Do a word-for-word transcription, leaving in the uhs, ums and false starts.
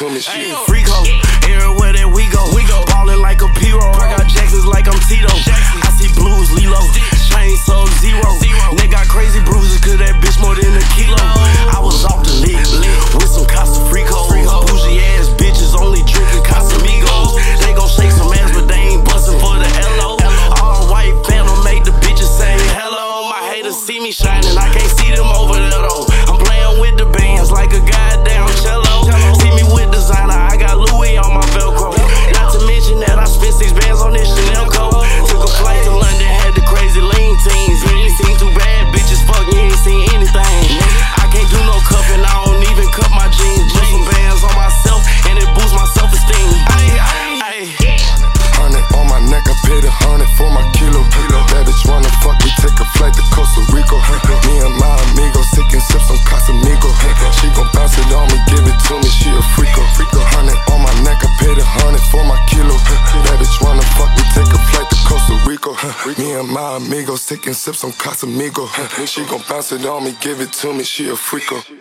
to me. She a freak hoe, everywhere that we go. We go ballin' like a P-Roll. I got Jacksons like I'm Tito. I see blues, Lilo, chain so zero. Nigga got crazy bruises, cause that bitch more than a kilo. I was off the lick with some Costa Fricos. Bougie ass bitches only drinking Casamigos. They gon' shake some ass, but they ain't bustin' for the L O. All white phantom make the bitches say hello. My haters see me shining, I can't see them over there though. I'm playing with the bands like a goddamn cello. See me with designer, I got Louis on my Velcro. Not to mention that I spent six bands on this Chanel coat. Took a flight to London, had the crazy lean teens. You ain't seen too bad bitches, fuck, you ain't seen anything. I can't do no cuffing, I don't even cut my jeans. Put some bands on myself, and it boosts my self-esteem. Hundred on my neck, I paid a hundred for my kilo. That bitch wanna fuck me, take a flight to Costa Rica. Me and my amigos taking sips on Casamigos. She gon' bounce it on me, give it to me, she a freako. Hundred on my neck, I paid a hundred for my kilo. That bitch wanna fuck me, take a flight to Costa Rica. Me and my amigos taking sips on Casamigos. She gon' bounce it on me, give it to me, she a freako.